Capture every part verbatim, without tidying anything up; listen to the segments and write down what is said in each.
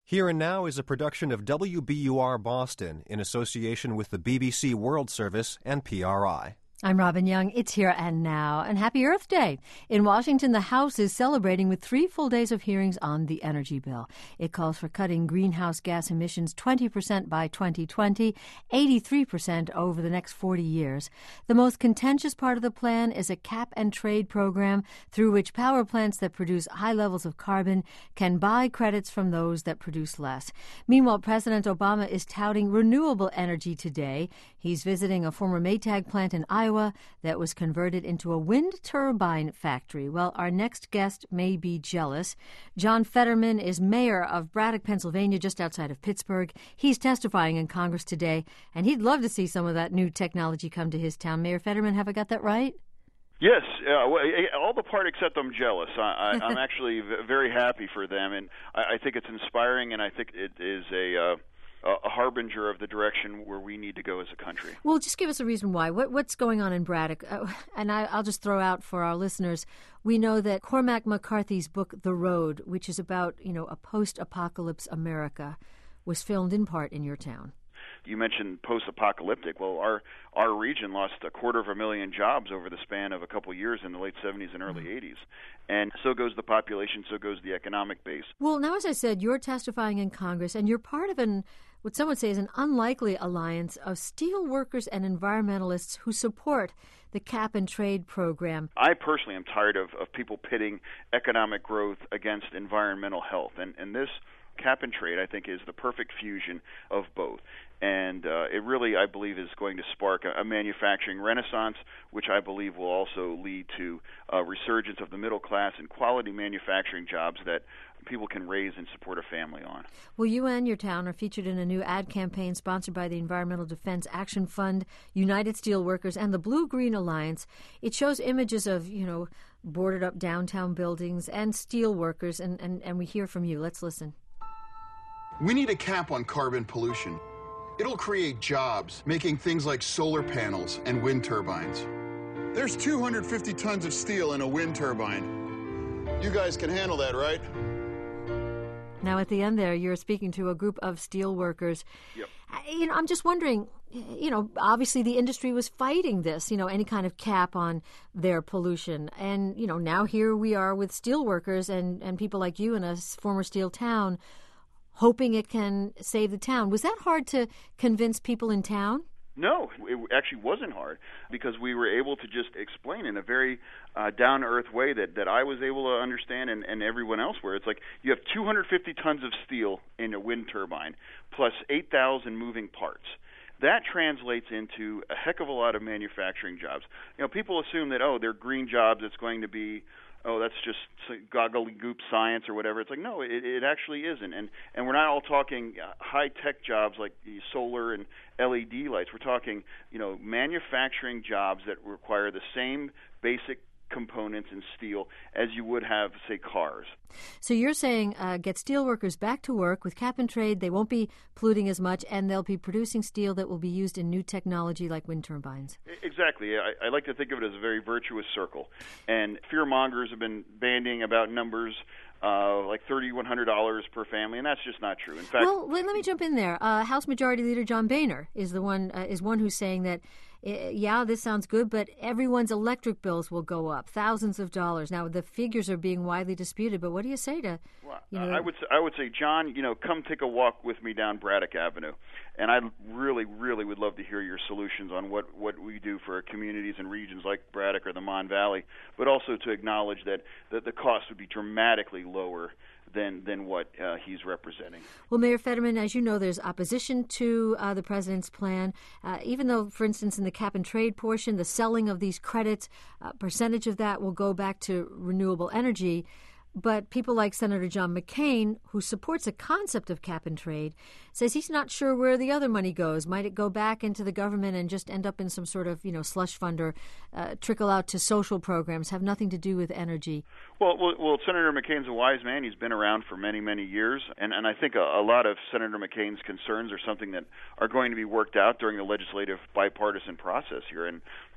Here and Now is a production of W B U R Boston in association with the B B C World Service and P R I. I'm Robin Young. It's Here and Now, and happy Earth Day. In Washington, the House is celebrating with three full days of hearings on the energy bill. It calls for cutting greenhouse gas emissions twenty percent by twenty twenty, eighty-three percent over the next forty years. The most contentious part of the plan is a cap-and-trade program through which power plants that produce high levels of carbon can buy credits from those that produce less. Meanwhile, President Obama is touting renewable energy today. He's visiting a former Maytag plant in Iowa that was converted into a wind turbine factory. Well, our next guest may be jealous. John Fetterman is mayor of Braddock, Pennsylvania, just outside of Pittsburgh. He's testifying in Congress today, and he'd love to see some of that new technology come to his town. Mayor Fetterman, have I got that right? Yes, uh, well, all the part except I'm jealous. I, I, I'm actually very happy for them, and I, I think it's inspiring, and I think it is a... Uh, a harbinger of the direction where we need to go as a country. Well, just give us a reason why. What, what's going on in Braddock? Uh, and I, I'll just throw out for our listeners, we know that Cormac McCarthy's book, The Road, which is about, you know, a post-apocalypse America, was filmed in part in your town. You mentioned post-apocalyptic. Well, our our region lost a quarter of a million jobs over the span of a couple of years in the late seventies and early mm-hmm. eighties. And so goes the population, so goes the economic base. Well, now, as I said, you're testifying in Congress, and you're part of an what some would say is an unlikely alliance of steel workers and environmentalists who support the cap-and-trade program. I personally am tired of, of people pitting economic growth against environmental health. And, and this cap-and-trade, I think, is the perfect fusion of both. And uh, it really, I believe, is going to spark a, a manufacturing renaissance, which I believe will also lead to a resurgence of the middle class and quality manufacturing jobs that people can raise and support a family on. Well, you and your town are featured in a new ad campaign sponsored by the Environmental Defense Action Fund, United Steelworkers, and the Blue-Green Alliance. It shows images of, you know, boarded up downtown buildings and steel workers, and, and, and we hear from you. Let's listen. We need a cap on carbon pollution. It'll create jobs, making things like solar panels and wind turbines. There's two hundred fifty tons of steel in a wind turbine. You guys can handle that, right? Now, at the end there, you're speaking to a group of steel workers. Yep. You know, I'm just wondering, you know, obviously the industry was fighting this, you know, any kind of cap on their pollution. And, you know, now here we are with steel workers and, and people like you in a former steel town hoping it can save the town. Was that hard to convince people in town? No, it actually wasn't hard because we were able to just explain in a very uh, down-to-earth way that, that I was able to understand and, and everyone else where it's like you have two hundred fifty tons of steel in a wind turbine plus eight thousand moving parts. That translates into a heck of a lot of manufacturing jobs. You know, people assume that, oh, they're green jobs, it's going to be oh, that's just gobbledygook science or whatever. It's like, no, it, it actually isn't. And and we're not all talking uh, high-tech jobs like the solar and L E D lights. We're talking, you know, manufacturing jobs that require the same basic components in steel as you would have, say, cars. So you're saying uh, get steel workers back to work with cap and trade. They won't be polluting as much, and they'll be producing steel that will be used in new technology like wind turbines. Exactly. I, I like to think of it as a very virtuous circle. And fear mongers have been bandying about numbers uh, like three thousand one hundred dollars per family, and that's just not true. In fact, well, let, let me jump in there. Uh, House Majority Leader John Boehner is the one uh, is one who's saying that, uh, yeah, this sounds good, but everyone's electric bills will go up thousands of dollars. Now, the figures are being widely disputed, but what do you say to? Well, you know, I would I would say, John, you know, come take a walk with me down Braddock Avenue, and I really, really would love to hear your solutions on what, what we do for communities and regions like Braddock or the Mon Valley, but also to acknowledge that, that the cost would be dramatically lower than than what uh, he's representing. Well, Mayor Fetterman, as you know, there's opposition to uh, the president's plan, uh, even though, for instance, in the cap-and-trade portion, the selling of these credits, a percentage of that will go back to renewable energy. But people like Senator John McCain, who supports a concept of cap-and-trade, says he's not sure where the other money goes. Might it go back into the government and just end up in some sort of, you know, slush fund or uh, trickle out to social programs, have nothing to do with energy? Well, well, well, Senator McCain's a wise man. He's been around for many, many years. And, and I think a, a lot of Senator McCain's concerns are something that are going to be worked out during the legislative bipartisan process here. And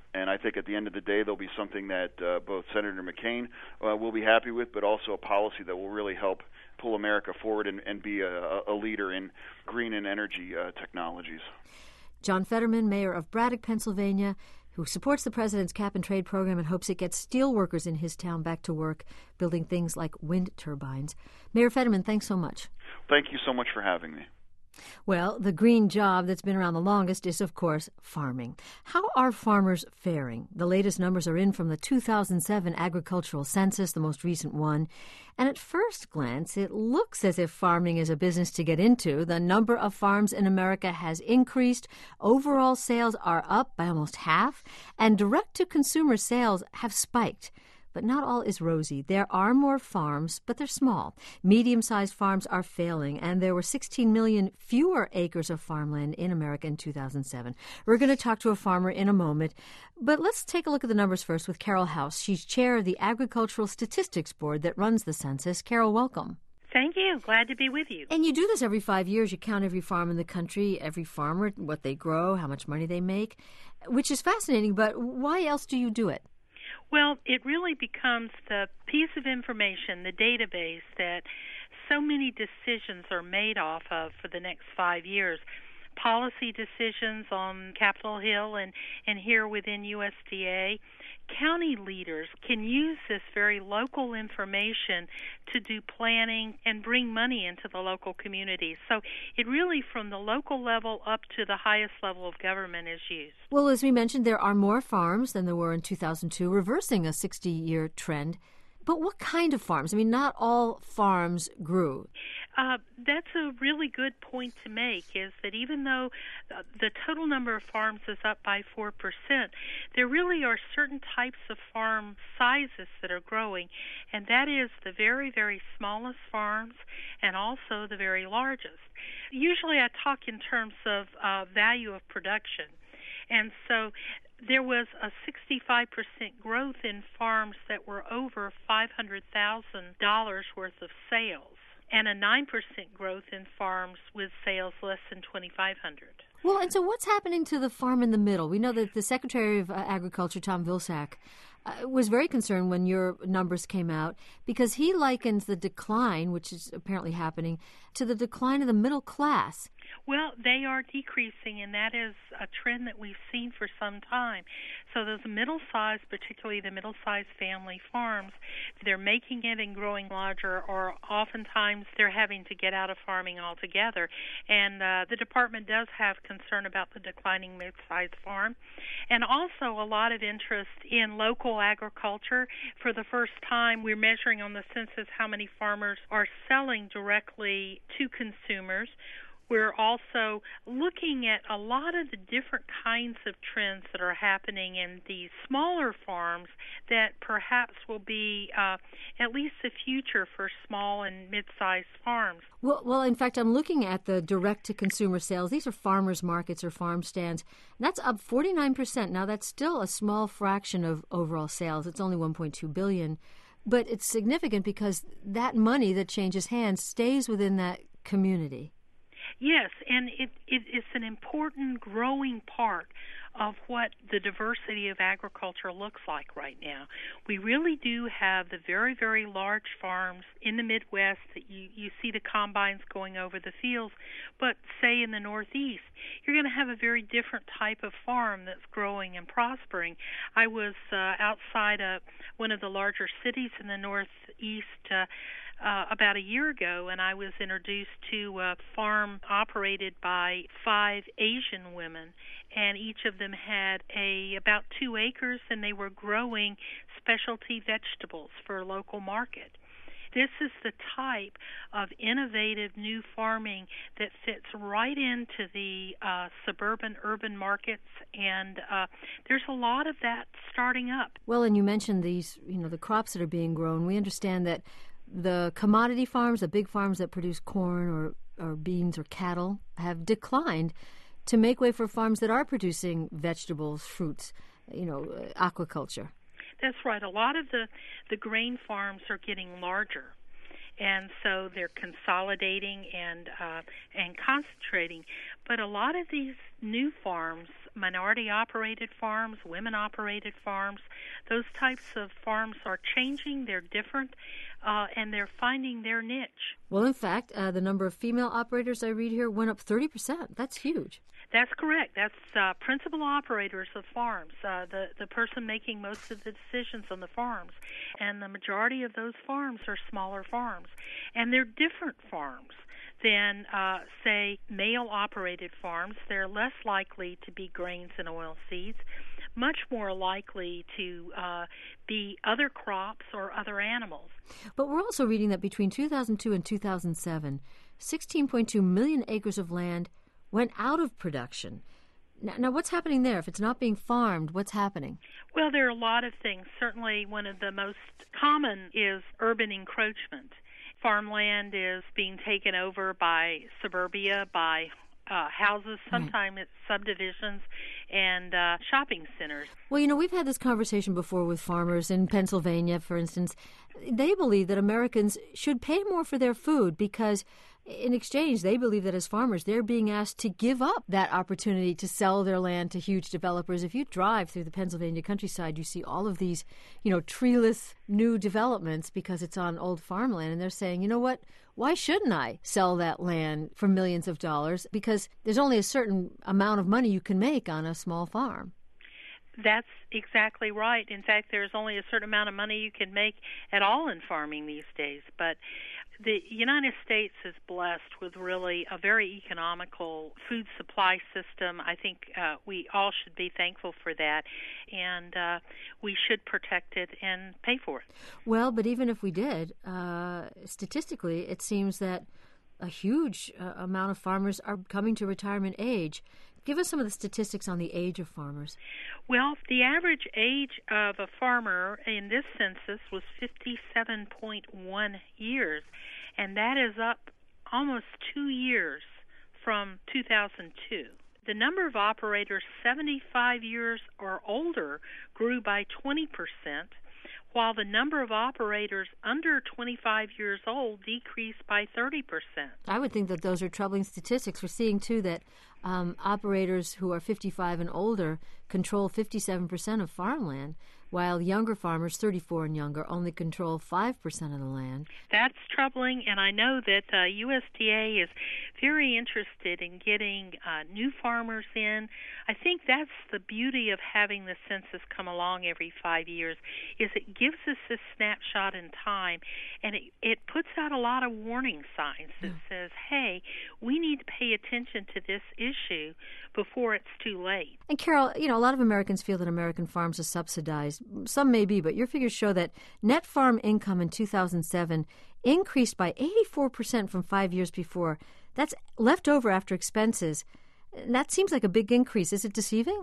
And I think at the end of the day, there'll be something that uh, both Senator McCain uh, will be happy with, but also a policy that will really help pull America forward and, and be a, a leader in green and energy uh, technologies. John Fetterman, mayor of Braddock, Pennsylvania, who supports the president's cap-and-trade program and hopes it gets steel workers in his town back to work building things like wind turbines. Mayor Fetterman, thanks so much. Thank you so much for having me. Well, the green job that's been around the longest is, of course, farming. How are farmers faring? The latest numbers are in from the two thousand seven agricultural census, the most recent one. And at first glance, it looks as if farming is a business to get into. The number of farms in America has increased. Overall sales are up by almost half. And direct-to-consumer sales have spiked. But not all is rosy. There are more farms, but they're small. Medium-sized farms are failing, and there were sixteen million fewer acres of farmland in America in two thousand seven. We're going to talk to a farmer in a moment, but let's take a look at the numbers first with Carol House. She's chair of the Agricultural Statistics Board that runs the census. Carol, welcome. Thank you. Glad to be with you. And you do this every five years. You count every farm in the country, every farmer, what they grow, how much money they make, which is fascinating, but why else do you do it? Well, it really becomes the piece of information, the database that so many decisions are made off of for the next five years. Policy decisions on Capitol Hill and, and here within U S D A. County leaders can use this very local information to do planning and bring money into the local community. So it really, from the local level up to the highest level of government, is used. Well, as we mentioned, there are more farms than there were in two thousand two, reversing a sixty-year trend. But what kind of farms? I mean, not all farms grew. Uh, that's a really good point to make, is that even though the total number of farms is up by four percent, there really are certain types of farm sizes that are growing, and that is the very, very smallest farms and also the very largest. Usually I talk in terms of uh, value of production, and so there was a sixty-five percent growth in farms that were over five hundred thousand dollars worth of sales, and a nine percent growth in farms with sales less than twenty-five hundred dollars. Well, and so what's happening to the farm in the middle? We know that the Secretary of uh, Agriculture, Tom Vilsack, uh, was very concerned when your numbers came out because he likens the decline, which is apparently happening, to the decline of the middle class. Well, they are decreasing, and that is a trend that we've seen for some time. So those middle-sized, particularly the middle-sized family farms, they're making it and growing larger, or oftentimes they're having to get out of farming altogether. And uh, the department does have concern about the declining mid-sized farm. And also a lot of interest in local agriculture. For the first time, we're measuring on the census how many farmers are selling directly to consumers. We're also looking at a lot of the different kinds of trends that are happening in these smaller farms that perhaps will be uh, at least the future for small and mid-sized farms. Well, well, in fact, I'm looking at the direct-to-consumer sales. These are farmers markets or farm stands. That's up forty-nine percent. Now, that's still a small fraction of overall sales. It's only one point two billion dollars. But it's significant because that money that changes hands stays within that community. Yes, and it, it, it's an important growing part of what the diversity of agriculture looks like right now. We really do have the very, very large farms in the Midwest that you, you see the combines going over the fields, but say in the Northeast, you're going to have a very different type of farm that's growing and prospering. I was uh, outside of one of the larger cities in the Northeast uh, Uh, about a year ago, and I was introduced to a farm operated by five Asian women, and each of them had a about two acres, and they were growing specialty vegetables for a local market. This is the type of innovative new farming that fits right into the uh, suburban urban markets, and uh, there's a lot of that starting up. Well, and you mentioned these, you know, the crops that are being grown. We understand that the commodity farms, the big farms that produce corn or, or beans or cattle, have declined to make way for farms that are producing vegetables, fruits, you know, aquaculture. That's right. A lot of the, the grain farms are getting larger, and so they're consolidating and uh, and concentrating. But a lot of these new farms, minority-operated farms, women-operated farms. Those types of farms are changing. They're different, uh, and they're finding their niche. Well, in fact, uh, the number of female operators I read here went up thirty percent. That's huge. That's correct. That's uh, principal operators of farms, uh, the, the person making most of the decisions on the farms. And the majority of those farms are smaller farms. And they're different farms than, uh, say, male-operated farms. They're less likely to be grains and oil seeds, much more likely to uh, be other crops or other animals. But we're also reading that between two thousand two and two thousand seven, sixteen point two million acres of land went out of production. Now, now, what's happening there? If it's not being farmed, what's happening? Well, there are a lot of things. Certainly one of the most common is urban encroachment. Farmland is being taken over by suburbia, by uh, houses, sometimes it's subdivisions, and uh, shopping centers. Well, you know, we've had this conversation before with farmers in Pennsylvania, for instance. They believe that Americans should pay more for their food because in exchange, they believe that as farmers, they're being asked to give up that opportunity to sell their land to huge developers. If you drive through the Pennsylvania countryside, you see all of these, you know, treeless new developments because it's on old farmland. And they're saying, you know what, why shouldn't I sell that land for millions of dollars? Because there's only a certain amount of money you can make on a small farm. That's exactly right. In fact, there's only a certain amount of money you can make at all in farming these days. But the United States is blessed with really a very economical food supply system. I think uh, we all should be thankful for that, and uh, we should protect it and pay for it. Well, but even if we did, uh, statistically, it seems that a huge uh, amount of farmers are coming to retirement age. Give us some of the statistics on the age of farmers. Well, the average age of a farmer in this census was fifty-seven point one years, and that is up almost two years from two thousand two. The number of operators seventy-five years or older grew by twenty percent, while the number of operators under twenty-five years old decreased by thirty percent. I would think that those are troubling statistics. We're seeing, too, that um, operators who are fifty-five and older control fifty-seven percent of farmland, while younger farmers, thirty-four and younger, only control five percent of the land. That's troubling, and I know that uh, U S D A is very interested in getting uh, new farmers in. I think that's the beauty of having the census come along every five years, is it gives us this snapshot in time, and it, it puts out a lot of warning signs that mm. says, hey, we need to pay attention to this issue before it's too late. And Carol, you know, a lot of Americans feel that American farms are subsidized. Some may be, but your figures show that net farm income in two thousand seven increased by eighty-four percent from five years before. That's left over after expenses. That seems like a big increase. Is it deceiving?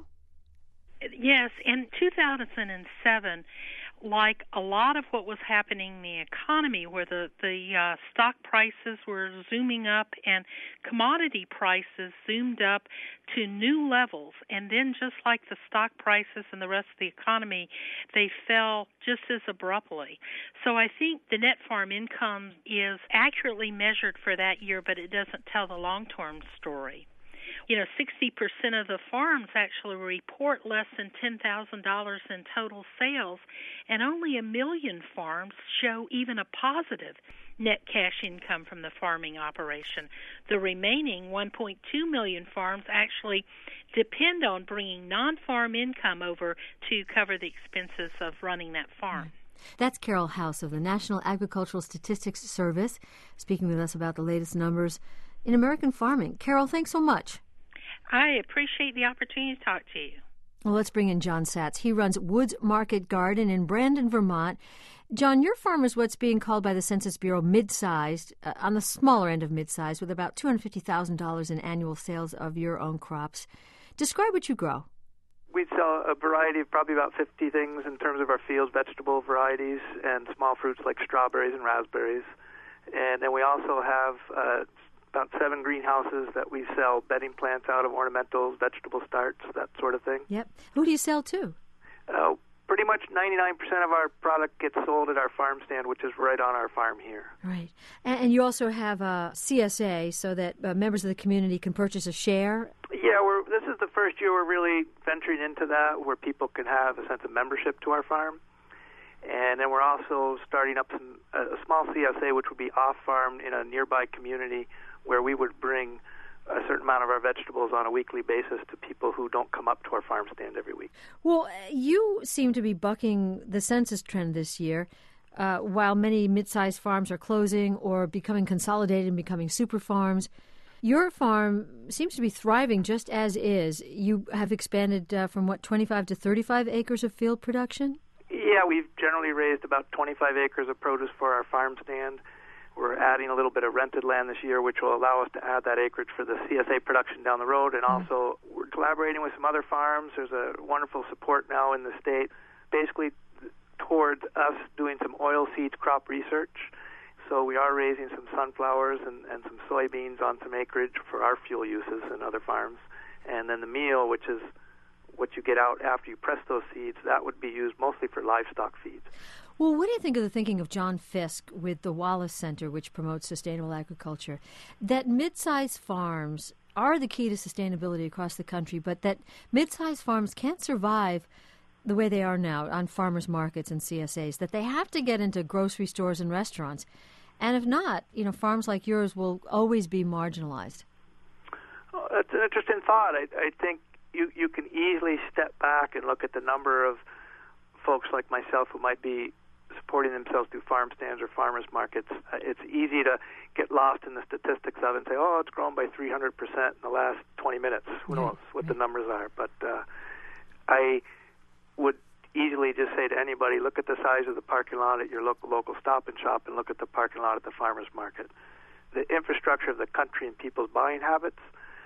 Yes, in two thousand seven, like a lot of what was happening in the economy, where the, the uh, stock prices were zooming up and commodity prices zoomed up to new levels, and then just like the stock prices and the rest of the economy, they fell just as abruptly. So I think the net farm income is accurately measured for that year, but it doesn't tell the long-term story. You know, sixty percent of the farms actually report less than ten thousand dollars in total sales, and only a million farms show even a positive net cash income from the farming operation. The remaining one point two million farms actually depend on bringing non-farm income over to cover the expenses of running that farm. That's Carol House of the National Agricultural Statistics Service, speaking with us about the latest numbers in American farming. Carol, thanks so much. I appreciate the opportunity to talk to you. Well, let's bring in John Satz. He runs Woods Market Garden in Brandon, Vermont. John, your farm is what's being called by the Census Bureau mid-sized, uh, on the smaller end of mid-sized, with about two hundred fifty thousand dollars in annual sales of your own crops. Describe what you grow. We sell a variety of probably about fifty things in terms of our fields, vegetable varieties, and small fruits like strawberries and raspberries. And then we also have uh, about seven greenhouses that we sell bedding plants out of, ornamentals, vegetable starts, that sort of thing. Yep. Who do you sell to? Uh, pretty much ninety-nine percent of our product gets sold at our farm stand, which is right on our farm here. Right. And, and you also have a C S A so that uh, members of the community can purchase a share? Yeah, we're, this is the first year, we're really venturing into that, where people can have a sense of membership to our farm. And then we're also starting up some, a small C S A, which would be off-farm in a nearby community, where we would bring a certain amount of our vegetables on a weekly basis to people who don't come up to our farm stand every week. Well, you seem to be bucking the census trend this year. Uh, while many mid-sized farms are closing or becoming consolidated and becoming super farms, your farm seems to be thriving just as is. You have expanded uh, from, what, twenty-five to thirty-five acres of field production? Yeah, we've generally raised about twenty-five acres of produce for our farm stand. We're adding a little bit of rented land this year, which will allow us to add that acreage for the C S A production down the road. And mm-hmm. also, we're collaborating with some other farms. There's a wonderful support now in the state, basically towards us doing some oil seeds crop research. So we are raising some sunflowers and, and some soybeans on some acreage for our fuel uses and other farms. And then the meal, which is what you get out after you press those seeds, that would be used mostly for livestock feeds. Well, what do you think of the thinking of John Fisk with the Wallace Center, which promotes sustainable agriculture, that mid-sized farms are the key to sustainability across the country, but that mid-sized farms can't survive the way they are now on farmers markets and C S As, that they have to get into grocery stores and restaurants. And if not, you know, farms like yours will always be marginalized. Well, that's an interesting thought. I, I think you, you can easily step back and look at the number of folks like myself who might be supporting themselves through farm stands or farmers markets. Uh, it's easy to get lost in the statistics of it and say, oh, it's grown by three hundred percent in the last twenty minutes. Who yeah, knows what yeah. the numbers are? But uh, I would easily just say to anybody, look at the size of the parking lot at your local local Stop and Shop and look at the parking lot at the farmers market. The infrastructure of the country and people's buying habits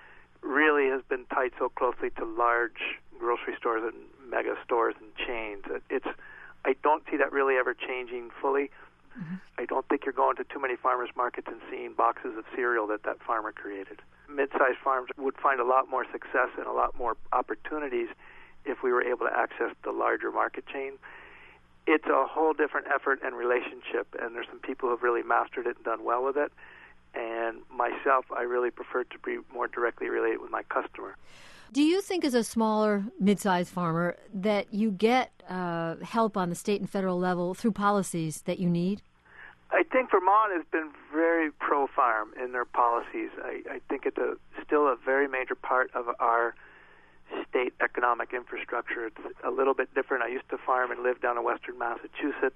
really has been tied so closely to large grocery stores and mega stores and chains. It's I don't see that really ever changing fully. Mm-hmm. I don't think you're going to too many farmers markets and seeing boxes of cereal that that farmer created. Mid-sized farms would find a lot more success and a lot more opportunities if we were able to access the larger market chain. It's a whole different effort and relationship, and there's some people who have really mastered it and done well with it. And myself, I really prefer to be more directly related with my customer. Do you think, as a smaller, mid-sized farmer, that you get uh, help on the state and federal level through policies that you need? I think Vermont has been very pro-farm in their policies. I, I think it's a, still a very major part of our state economic infrastructure. It's a little bit different. I used to farm and live down in western Massachusetts.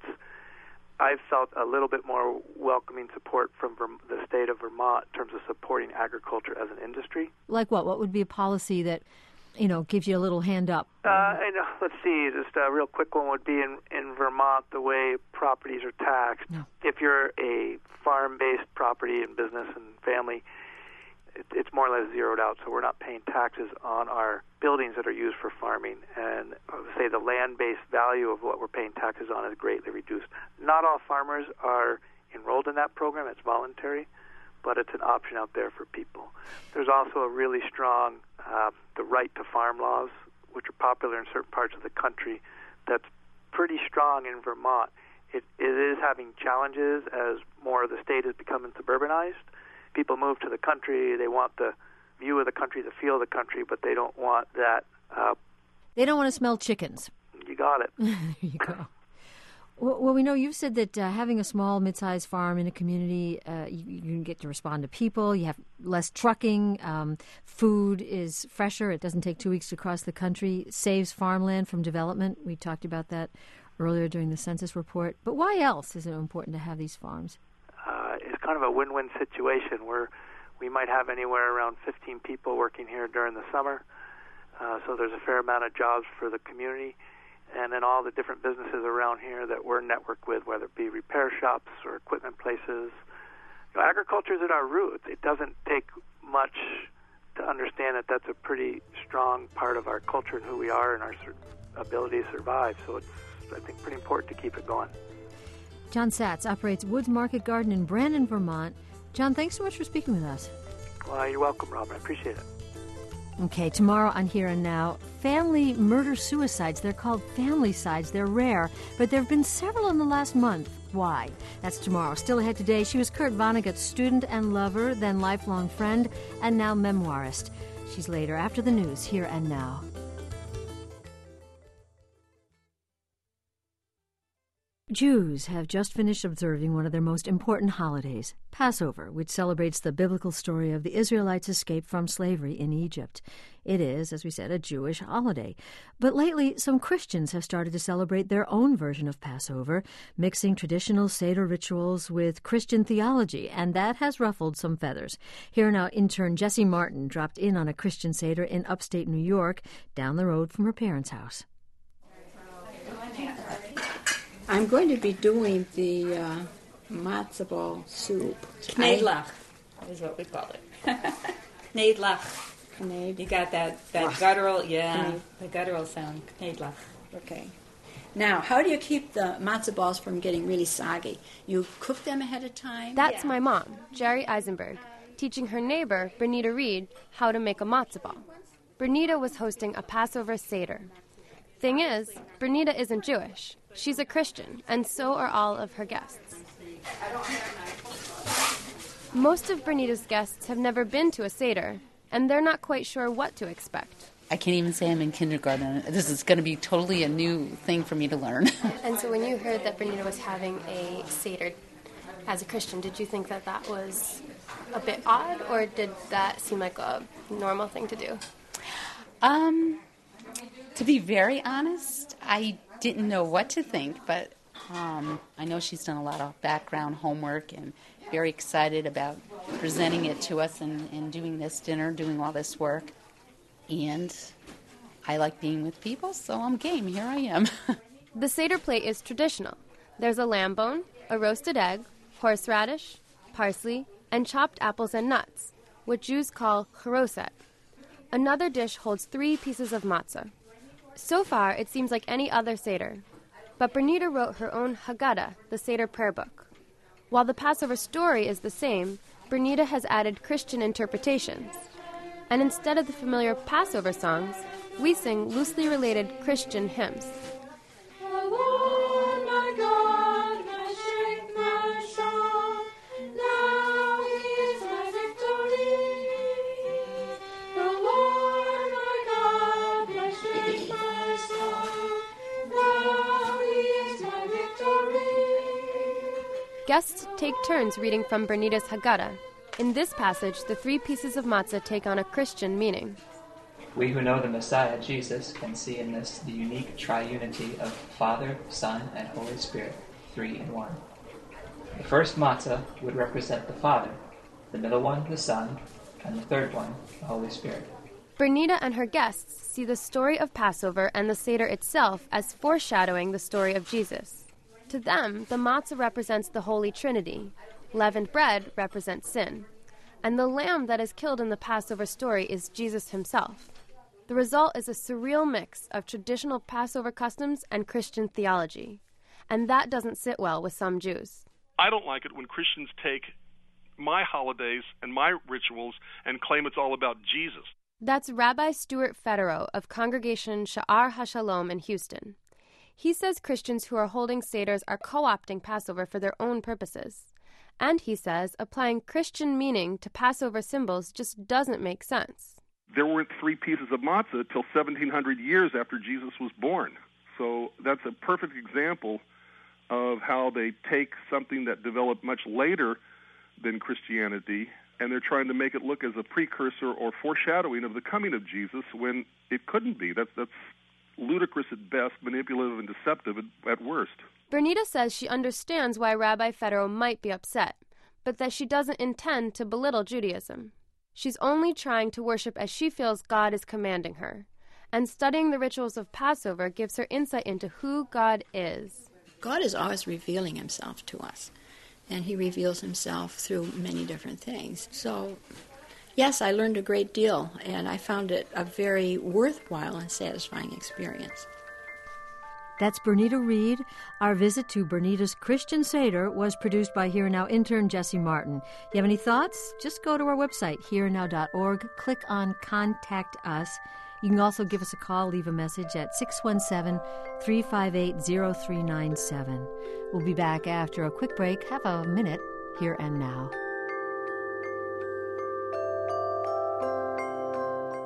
I've felt a little bit more welcoming support from Verm- the state of Vermont in terms of supporting agriculture as an industry. Like what? What would be a policy that, you know, gives you a little hand up? Uh, and, uh, let's see, just a real quick one would be in, in Vermont, the way properties are taxed. No. If you're a farm-based property and business and family, it, it's more or less zeroed out, so we're not paying taxes on our buildings that are used for farming. And I would say the land-based value of what we're paying taxes on is greatly reduced. Not all farmers are enrolled in that program. It's voluntary, but it's an option out there for people. There's also a really strong uh, the right to farm laws, which are popular in certain parts of the country. That's pretty strong in Vermont. It, it is having challenges as more of the state is becoming suburbanized. People move to the country. They want the view of the country, the feel of the country, but they don't want that. Uh, they don't want to smell chickens. You got it. There you go. Well, well, we know you've said that uh, having a small, mid-sized farm in a community, uh, you, you can get to respond to people. You have less trucking. Um, food is fresher. It doesn't take two weeks to cross the country. Saves farmland from development. We talked about that earlier during the census report. But why else is it important to have these farms? Uh, it's kind of a win-win situation where we might have anywhere around fifteen people working here during the summer. Uh, so there's a fair amount of jobs for the community. And then all the different businesses around here that we're networked with, whether it be repair shops or equipment places. You know, agriculture is at our roots. It doesn't take much to understand that that's a pretty strong part of our culture and who we are and our ability to survive. So it's, I think, pretty important to keep it going. John Satz operates Woods Market Garden in Brandon, Vermont. John, thanks so much for speaking with us. Well, you're welcome, Robin. I appreciate it. Okay, tomorrow on Here and Now, family murder-suicides. They're called family-sides. They're rare, but there have been several in the last month. Why? That's tomorrow. Still ahead today, she was Kurt Vonnegut's student and lover, then lifelong friend, and now memoirist. She's later after the news, Here and Now. Jews have just finished observing one of their most important holidays, Passover, which celebrates the biblical story of the Israelites' escape from slavery in Egypt. It is, as we said, a Jewish holiday. But lately, some Christians have started to celebrate their own version of Passover, mixing traditional Seder rituals with Christian theology, and that has ruffled some feathers. Here now, intern Jessie Martin dropped in on a Christian Seder in upstate New York, down the road from her parents' house. I'm going to be doing the uh, matzo ball soup. Knedlach is what we call it. Knedlach. Kned. You got that, that guttural, yeah, Kned. the guttural sound. Knedlach. Okay. Now, how do you keep the matzo balls from getting really soggy? You cook them ahead of time? That's yeah. my mom, Jerry Eisenberg, teaching her neighbor, Bernita Reed, how to make a matzo ball. Bernita was hosting a Passover Seder. Thing is, Bernita isn't Jewish. She's a Christian, and so are all of her guests. Most of Bernita's guests have never been to a Seder, and they're not quite sure what to expect. I can't even say I'm in kindergarten. This is going to be totally a new thing for me to learn. And so when you heard that Bernita was having a Seder as a Christian, did you think that that was a bit odd, or did that seem like a normal thing to do? Um, to be very honest, I didn't know what to think, but um, I know she's done a lot of background homework and very excited about presenting it to us and, and doing this dinner, doing all this work. And I like being with people, so I'm game. Here I am. The Seder plate is traditional. There's a lamb bone, a roasted egg, horseradish, parsley, and chopped apples and nuts, what Jews call charoset. Another dish holds three pieces of matzah. So far, it seems like any other Seder. But Bernita wrote her own Haggadah, the Seder prayer book. While the Passover story is the same, Bernita has added Christian interpretations. And instead of the familiar Passover songs, we sing loosely related Christian hymns. O Lord, my God, my strength, my song, now He is my victory. The Lord, my God, my strength, my song, now He is my victory. Guests take turns reading from Bernita's Haggadah. In this passage, the three pieces of matzah take on a Christian meaning. We who know the Messiah, Jesus, can see in this the unique triunity of Father, Son, and Holy Spirit, three in one. The first matzah would represent the Father, the middle one, the Son, and the third one, the Holy Spirit. Bernita and her guests see the story of Passover and the Seder itself as foreshadowing the story of Jesus. To them, the matzah represents the Holy Trinity. Leavened bread represents sin, and the lamb that is killed in the Passover story is Jesus himself. The result is a surreal mix of traditional Passover customs and Christian theology, and that doesn't sit well with some Jews. I don't like it when Christians take my holidays and my rituals and claim it's all about Jesus. That's Rabbi Stuart Federow of Congregation Sha'ar HaShalom in Houston. He says Christians who are holding Seders are co-opting Passover for their own purposes. And, he says, applying Christian meaning to Passover symbols just doesn't make sense. There weren't three pieces of matzah until seventeen hundred years after Jesus was born. So that's a perfect example of how they take something that developed much later than Christianity, and they're trying to make it look as a precursor or foreshadowing of the coming of Jesus when it couldn't be. That's, that's ludicrous at best, manipulative and deceptive at, at worst. Bernita says she understands why Rabbi Federow might be upset, but that she doesn't intend to belittle Judaism. She's only trying to worship as she feels God is commanding her, and studying the rituals of Passover gives her insight into who God is. God is always revealing himself to us, and he reveals himself through many different things. So, yes, I learned a great deal, and I found it a very worthwhile and satisfying experience. That's Bernita Reed. Our visit to Bernita's Christian Seder was produced by Here and Now intern Jessie Martin. You have any thoughts? Just go to our website, here and now dot org, click on Contact Us. You can also give us a call, leave a message at six one seven, three five eight, zero three nine seven. We'll be back after a quick break. Have a minute, Here and Now.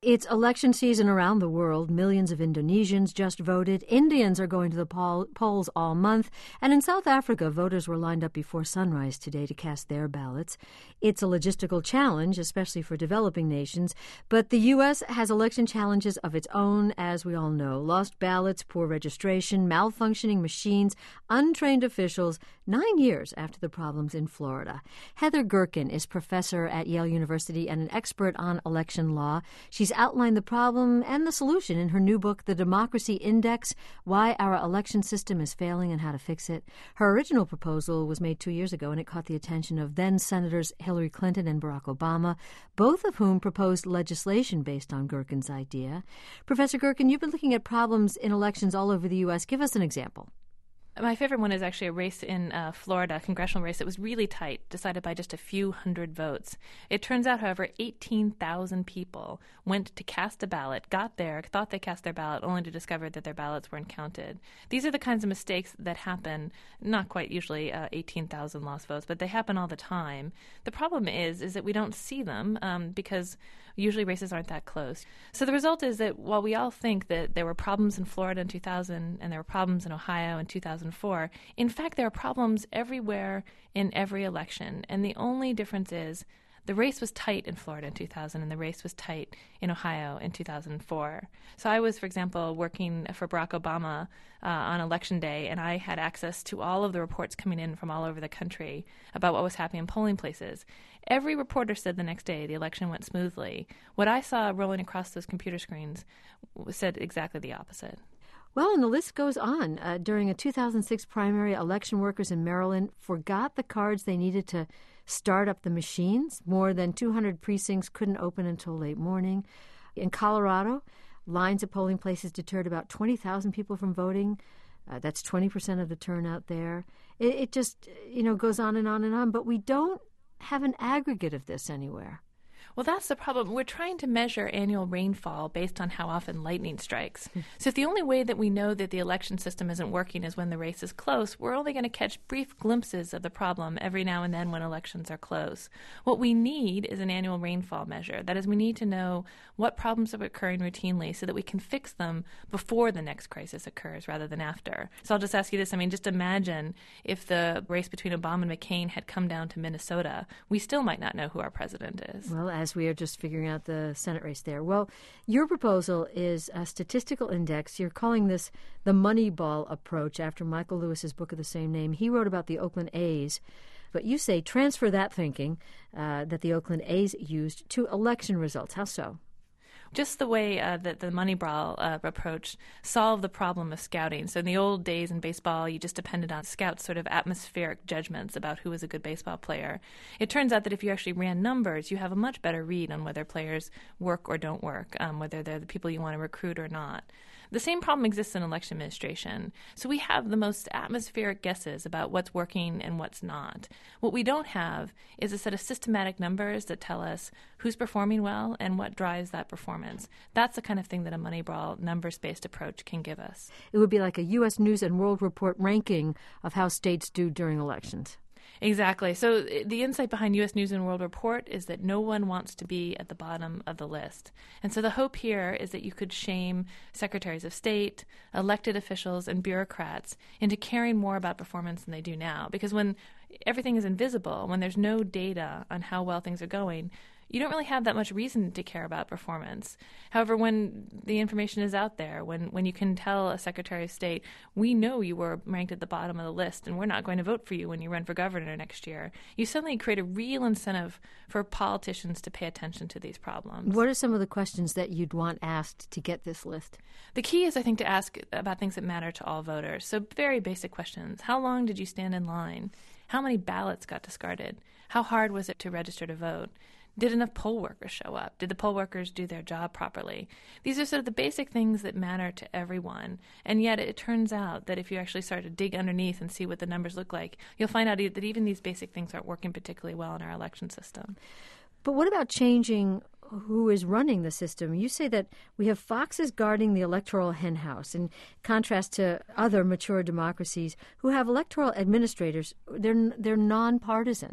It's election season around the world. Millions of Indonesians just voted. Indians are going to the poll- polls all month. And in South Africa, voters were lined up before sunrise today to cast their ballots. It's a logistical challenge, especially for developing nations. But the U S has election challenges of its own, as we all know. Lost ballots, poor registration, malfunctioning machines, untrained officials, nine years after the problems in Florida. Heather Gerken is professor at Yale University and an expert on election law. She's outlined the problem and the solution in her new book, The Democracy Index, Why Our Election System is Failing and How to Fix It. Her original proposal was made two years ago, and it caught the attention of then-Senators Hillary Clinton and Barack Obama, both of whom proposed legislation based on Gerken's idea. Professor Gerken, you've been looking at problems in elections all over the U S. Give us an example. My favorite one is actually a race in uh, Florida, a congressional race that was really tight, decided by just a few hundred votes. It turns out, however, eighteen thousand people went to cast a ballot, got there, thought they cast their ballot, only to discover that their ballots weren't counted. These are the kinds of mistakes that happen, not quite usually uh, eighteen thousand lost votes, but they happen all the time. The problem is, is that we don't see them um, because usually races aren't that close. So the result is that while we all think that there were problems in Florida in two thousand and there were problems in Ohio in two thousand four, in fact, there are problems everywhere in every election. And the only difference is the race was tight in Florida in two thousand and the race was tight in Ohio in two thousand four. So I was, for example, working for Barack Obama uh, on Election Day, and I had access to all of the reports coming in from all over the country about what was happening in polling places. Every reporter said the next day the election went smoothly. What I saw rolling across those computer screens said exactly the opposite. Well, and the list goes on. Uh, during a two thousand six primary, election workers in Maryland forgot the cards they needed to start up the machines. More than two hundred precincts couldn't open until late morning. In Colorado, lines at polling places deterred about twenty thousand people from voting. Uh, that's twenty percent of the turnout there. It, it just, you know, goes on and on and on. But we don't have an aggregate of this anywhere. Well, that's the problem. We're trying to measure annual rainfall based on how often lightning strikes. So if the only way that we know that the election system isn't working is when the race is close, we're only going to catch brief glimpses of the problem every now and then when elections are close. What we need is an annual rainfall measure. That is, we need to know what problems are occurring routinely so that we can fix them before the next crisis occurs rather than after. So I'll just ask you this. I mean, just imagine if the race between Obama and McCain had come down to Minnesota. We still might not know who our president is. Well, as we are just figuring out the Senate race there. Well, your proposal is a statistical index. You're calling this the Moneyball approach after Michael Lewis's book of the same name. He wrote about the Oakland A's. But you say transfer that thinking uh, that the Oakland A's used to election results. How so? Just the way uh, that the Moneyball uh, approach solved the problem of scouting. So in the old days in baseball, you just depended on scouts' sort of atmospheric judgments about who was a good baseball player. It turns out that if you actually ran numbers, you have a much better read on whether players work or don't work, um, whether they're the people you want to recruit or not. The same problem exists in election administration. So we have the most atmospheric guesses about what's working and what's not. What we don't have is a set of systematic numbers that tell us who's performing well and what drives that performance. That's the kind of thing that a Moneyball numbers-based approach can give us. It would be like a U S News and World Report ranking of how states do during elections. Exactly. So the insight behind U S News and World Report is that no one wants to be at the bottom of the list. And so the hope here is that you could shame secretaries of state, elected officials, and bureaucrats into caring more about performance than they do now. Because when everything is invisible, when there's no data on how well things are going, you don't really have that much reason to care about performance. However, when the information is out there, when, when you can tell a Secretary of State, we know you were ranked at the bottom of the list and we're not going to vote for you when you run for governor next year, you suddenly create a real incentive for politicians to pay attention to these problems. What are some of the questions that you'd want asked to get this list? The key is, I think, to ask about things that matter to all voters. So very basic questions. How long did you stand in line? How many ballots got discarded? How hard was it to register to vote? Did enough poll workers show up? Did the poll workers do their job properly? These are sort of the basic things that matter to everyone. And yet it turns out that if you actually start to dig underneath and see what the numbers look like, you'll find out that even these basic things aren't working particularly well in our election system. But what about changing who is running the system? You say that we have foxes guarding the electoral henhouse, in contrast to other mature democracies who have electoral administrators. They're, they're nonpartisan.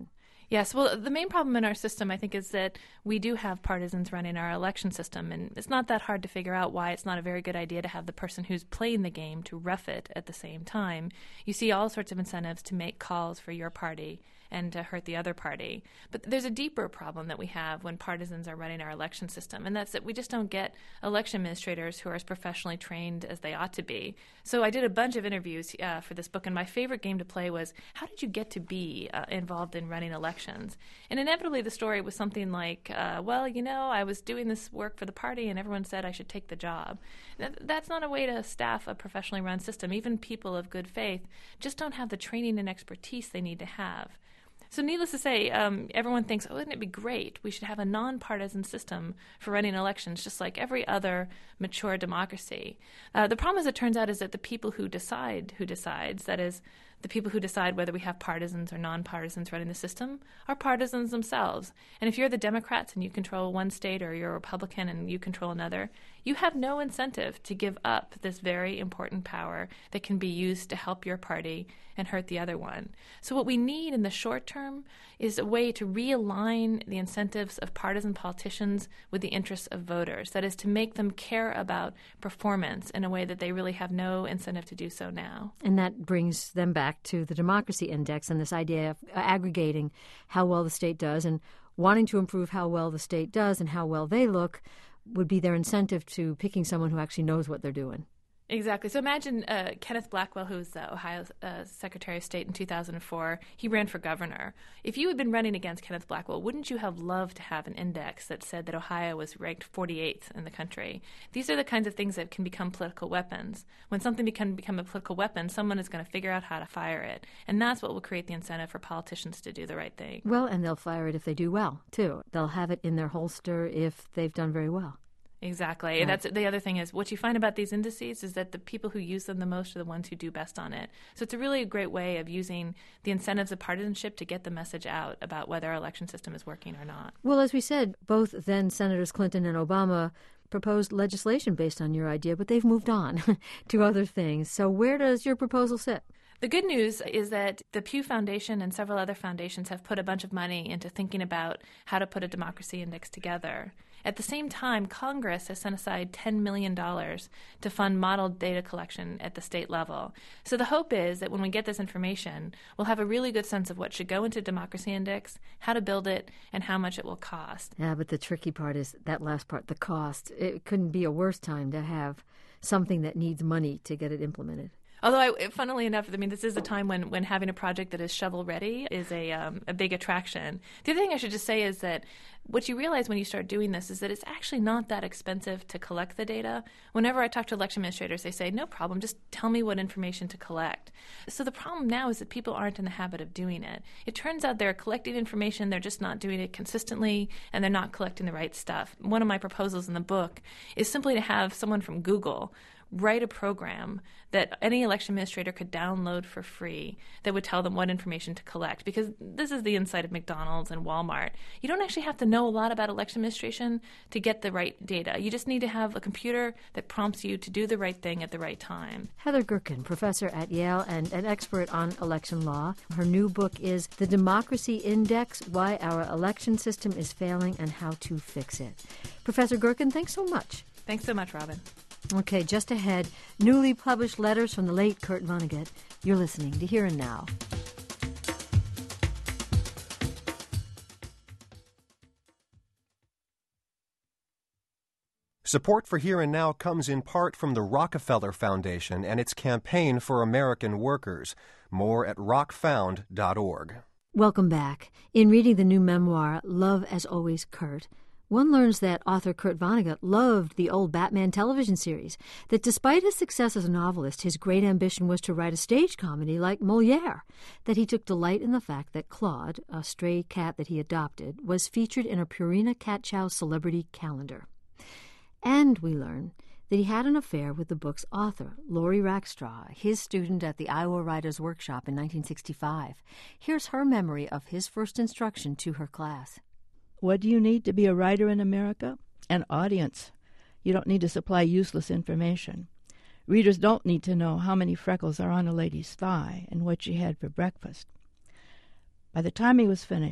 Yes, well, the main problem in our system, I think, is that we do have partisans running our election system, and it's not that hard to figure out why it's not a very good idea to have the person who's playing the game to rough it at the same time. You see all sorts of incentives to make calls for your party and to hurt the other party. But there's a deeper problem that we have when partisans are running our election system, and that's that we just don't get election administrators who are as professionally trained as they ought to be. So I did a bunch of interviews uh, for this book, and my favorite game to play was, how did you get to be uh, involved in running elections? And inevitably the story was something like, uh, well, you know, I was doing this work for the party and everyone said I should take the job. That's not a way to staff a professionally run system. Even people of good faith just don't have the training and expertise they need to have. So needless to say, um, everyone thinks, oh, wouldn't it be great? We should have a nonpartisan system for running elections, just like every other mature democracy. Uh, the problem, as it turns out, is that the people who decide who decides, that is, the people who decide whether we have partisans or nonpartisans running the system, are partisans themselves. And if you're the Democrats and you control one state, or you're a Republican and you control another, you have no incentive to give up this very important power that can be used to help your party and hurt the other one. So what we need in the short term is a way to realign the incentives of partisan politicians with the interests of voters. That is, to make them care about performance in a way that they really have no incentive to do so now. And that brings them back to the democracy index and this idea of aggregating how well the state does, and wanting to improve how well the state does and how well they look would be their incentive to picking someone who actually knows what they're doing. Exactly. So imagine uh, Kenneth Blackwell, who was the Ohio uh, Secretary of State in two thousand four. He ran for governor. If you had been running against Kenneth Blackwell, wouldn't you have loved to have an index that said that Ohio was ranked forty-eighth in the country? These are the kinds of things that can become political weapons. When something can become a political weapon, someone is going to figure out how to fire it. And that's what will create the incentive for politicians to do the right thing. Well, and they'll fire it if they do well, too. They'll have it in their holster if they've done very well. Exactly. Right. That's the other thing is what you find about these indices is that the people who use them the most are the ones who do best on it. So it's a really great way of using the incentives of partisanship to get the message out about whether our election system is working or not. Well, as we said, both then Senators Clinton and Obama proposed legislation based on your idea, but they've moved on to other things. So where does your proposal sit? The good news is that the Pew Foundation and several other foundations have put a bunch of money into thinking about how to put a democracy index together. At the same time, Congress has set aside ten million dollars to fund model data collection at the state level. So the hope is that when we get this information, we'll have a really good sense of what should go into Democracy Index, how to build it, and how much it will cost. Yeah, but the tricky part is that last part, the cost. It couldn't be a worse time to have something that needs money to get it implemented. Although, I, funnily enough, I mean, this is a time when, when having a project that is shovel-ready is a um, a big attraction. The other thing I should just say is that what you realize when you start doing this is that it's actually not that expensive to collect the data. Whenever I talk to election administrators, they say, no problem, just tell me what information to collect. So the problem now is that people aren't in the habit of doing it. It turns out they're collecting information, they're just not doing it consistently, and they're not collecting the right stuff. One of my proposals in the book is simply to have someone from Google write a program that any election administrator could download for free that would tell them what information to collect. Because this is the insight of McDonald's and Walmart. You don't actually have to know a lot about election administration to get the right data. You just need to have a computer that prompts you to do the right thing at the right time. Heather Gerken, professor at Yale and an expert on election law. Her new book is The Democracy Index, Why Our Election System is Failing and How to Fix It. Professor Gerken, thanks so much. Thanks so much, Robin. Okay, just ahead, newly published letters from the late Kurt Vonnegut. You're listening to Here and Now. Support for Here and Now comes in part from the Rockefeller Foundation and its campaign for American workers. More at rock found dot org. Welcome back. In reading the new memoir, Love as Always, Kurt, one learns that author Kurt Vonnegut loved the old Batman television series, that despite his success as a novelist, his great ambition was to write a stage comedy like Molière, that he took delight in the fact that Claude, a stray cat that he adopted, was featured in a Purina Cat Chow celebrity calendar. And we learn that he had an affair with the book's author, Lori Rackstraw, his student at the Iowa Writers' Workshop in nineteen sixty-five. Here's her memory of his first instruction to her class. What do you need to be a writer in America? An audience. You don't need to supply useless information. Readers don't need to know how many freckles are on a lady's thigh and what she had for breakfast. By the time he was finished,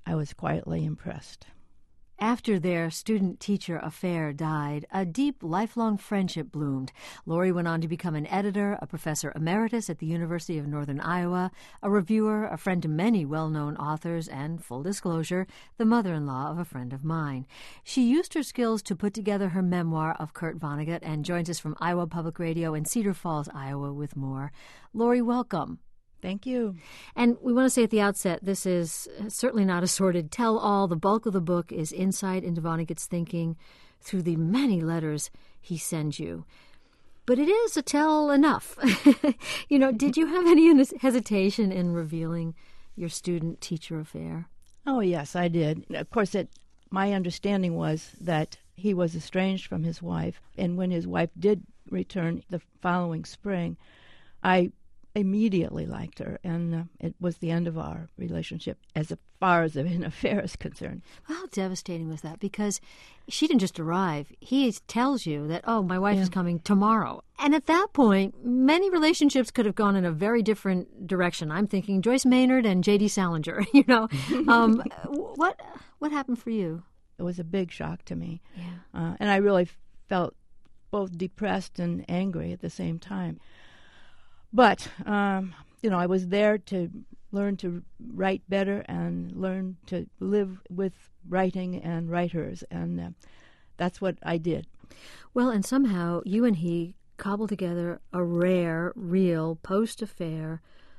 I was quietly impressed. After their student-teacher affair died, a deep, lifelong friendship bloomed. Laurie went on to become an editor, a professor emeritus at the University of Northern Iowa, a reviewer, a friend to many well-known authors, and, full disclosure, the mother-in-law of a friend of mine. She used her skills to put together her memoir of Kurt Vonnegut and joins us from Iowa Public Radio in Cedar Falls, Iowa, with more. Laurie, welcome. Thank you. And we want to say at the outset, this is certainly not a sordid tell-all. The bulk of the book is insight into Vonnegut's thinking through the many letters he sends you. But it is a tell enough. You know, did you have any hesitation in revealing your student-teacher affair? Oh, yes, I did. Of course, it, my understanding was that he was estranged from his wife, and when his wife did return the following spring, I immediately liked her, and uh, it was the end of our relationship as far as an affair is concerned. How devastating was that? Because she didn't just arrive. He tells you that, oh, my wife yeah. is coming tomorrow. And at that point, many relationships could have gone in a very different direction. I'm thinking Joyce Maynard and J D Salinger, you know. um, what what happened for you? It was a big shock to me. Yeah. Uh, and I really felt both depressed and angry at the same time. But, um, you know, I was there to learn to write better and learn to live with writing and writers, and uh, that's what I did. Well, and somehow you and he cobbled together a rare, real, post-affair,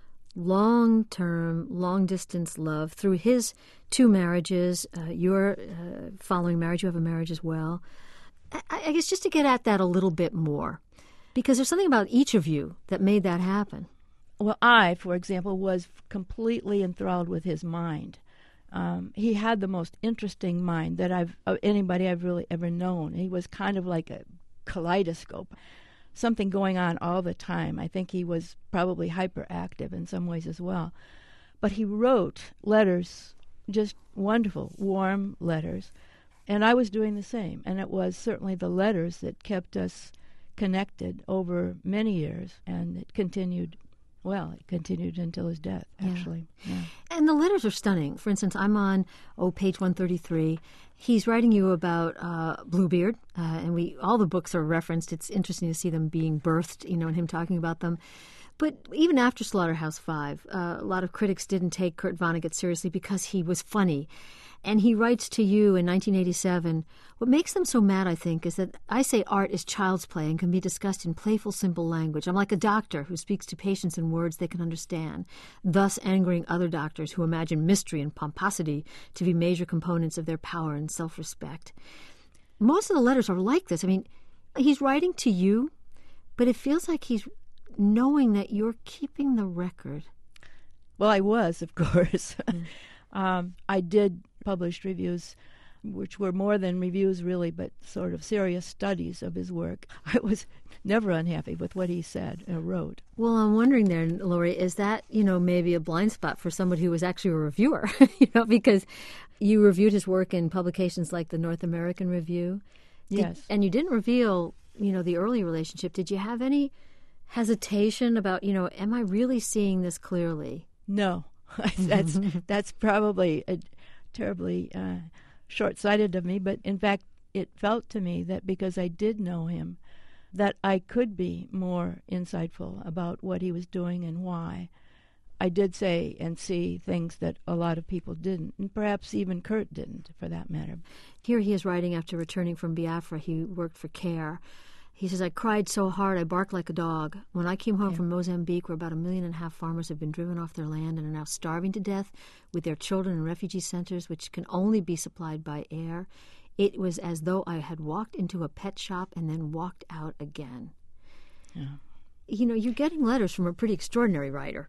long-term, long-distance love through his two marriages. Uh, your uh, following marriage, you have a marriage as well. I, I guess just to get at that a little bit more, because there's something about each of you that made that happen. Well, I, for example, was completely enthralled with his mind. Um, he had the most interesting mind that I've of anybody I've really ever known. He was kind of like a kaleidoscope, something going on all the time. I think he was probably hyperactive in some ways as well. But he wrote letters, just wonderful, warm letters, and I was doing the same. And it was certainly the letters that kept us connected over many years, and it continued, well, it continued until his death, actually. Yeah. Yeah. And the letters are stunning. For instance, I'm on, oh, page one thirty-three. He's writing you about uh, Bluebeard, uh, and we all the books are referenced. It's interesting to see them being birthed, you know, and him talking about them. But even after Slaughterhouse Five, uh, a lot of critics didn't take Kurt Vonnegut seriously because he was funny. And he writes to you in nineteen eighty-seven, what makes them so mad, I think, is that I say art is child's play and can be discussed in playful, simple language. I'm like a doctor who speaks to patients in words they can understand, thus angering other doctors who imagine mystery and pomposity to be major components of their power and self-respect. Most of the letters are like this. I mean, he's writing to you, but it feels like he's knowing that you're keeping the record. Well, I was, of course. Mm. um, I did publish reviews, which were more than reviews, really, but sort of serious studies of his work. I was never unhappy with what he said or wrote. Well, I'm wondering there, Laurie, is that, you know, maybe a blind spot for somebody who was actually a reviewer, you know, because you reviewed his work in publications like the North American Review. Did, yes. And you didn't reveal, you know, the early relationship. Did you have any hesitation about, you know, am I really seeing this clearly? No. that's that's probably a terribly uh, short-sighted of me, but in fact it felt to me that because I did know him, that I could be more insightful about what he was doing and why. I did say and see things that a lot of people didn't, and perhaps even Kurt didn't, for that matter. Here he is writing after returning from Biafra. He worked for CARE. He says, I cried so hard I barked like a dog. When I came home yeah. from Mozambique, where about a million and a half farmers have been driven off their land and are now starving to death with their children in refugee centers, which can only be supplied by air, it was as though I had walked into a pet shop and then walked out again. Yeah. You know, you're getting letters from a pretty extraordinary writer.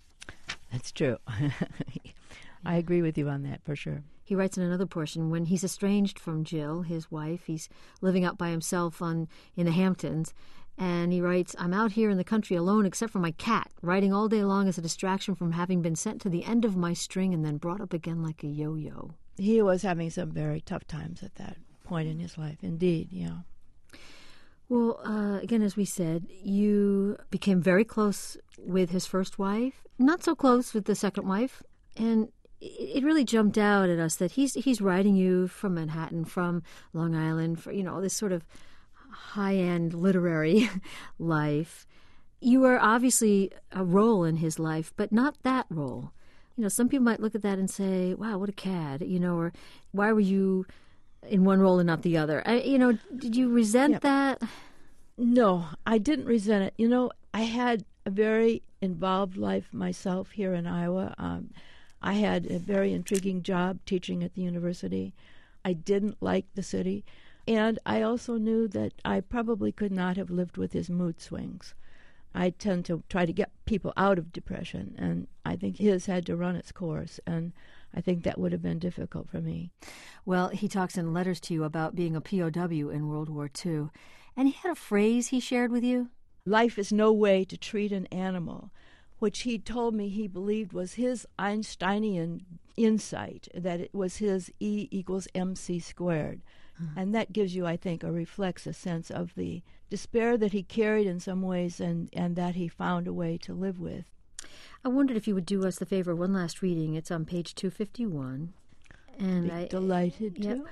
That's true. I agree with you on that, for sure. He writes in another portion, when he's estranged from Jill, his wife, he's living out by himself on in the Hamptons, and he writes, I'm out here in the country alone except for my cat, writing all day long as a distraction from having been sent to the end of my string and then brought up again like a yo-yo. He was having some very tough times at that point in his life, indeed, yeah. Well, uh, again, as we said, you became very close with his first wife, not so close with the second wife, and it really jumped out at us that he's he's writing you from Manhattan, from Long Island, for, you know, this sort of high-end literary life. You are obviously a role in his life, but not that role. You know, some people might look at that and say, wow, what a cad, you know, or why were you in one role and not the other? I, you know, did you resent Yeah. that? No, I didn't resent it. You know, I had a very involved life myself here in Iowa. Um, I had a very intriguing job teaching at the university. I didn't like the city. And I also knew that I probably could not have lived with his mood swings. I tend to try to get people out of depression, and I think his had to run its course, and I think that would have been difficult for me. Well, he talks in letters to you about being a P O W in World War Two, and he had a phrase he shared with you. Life is no way to treat an animal, which he told me he believed was his Einsteinian insight, that it was his E equals mc squared. And that gives you, I think, or reflects a sense of the despair that he carried in some ways and, and that he found a way to live with. I wondered if you would do us the favor, one last reading. It's on page two fifty-one. And Be I delighted yep. to.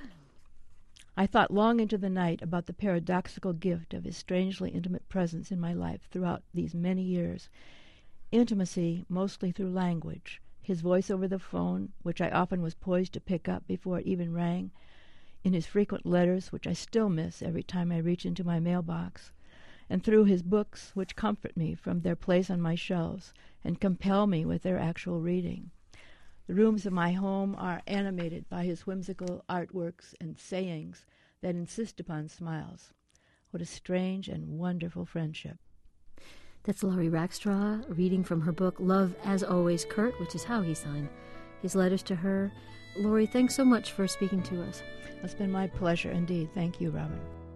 I thought long into the night about the paradoxical gift of his strangely intimate presence in my life throughout these many years. Intimacy mostly through language, his voice over the phone, which I often was poised to pick up before it even rang, in his frequent letters, which I still miss every time I reach into my mailbox, and through his books, which comfort me from their place on my shelves and compel me with their actual reading. The rooms of my home are animated by his whimsical artworks and sayings that insist upon smiles. What a strange and wonderful friendship. That's Laurie Rackstraw reading from her book, Love as Always, Kurt, which is how he signed his letters to her. Laurie, thanks so much for speaking to us. It's been my pleasure indeed. Thank you, Robin.